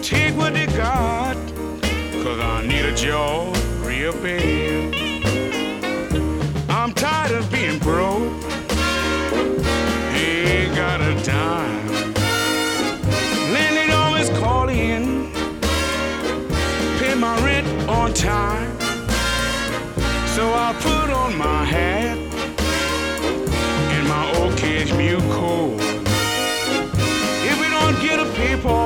take what they got, 'cause I need a job real bad. I'm tired of being broke, ain't got a dime. Landlady always call in, pay my rent on time. So I put on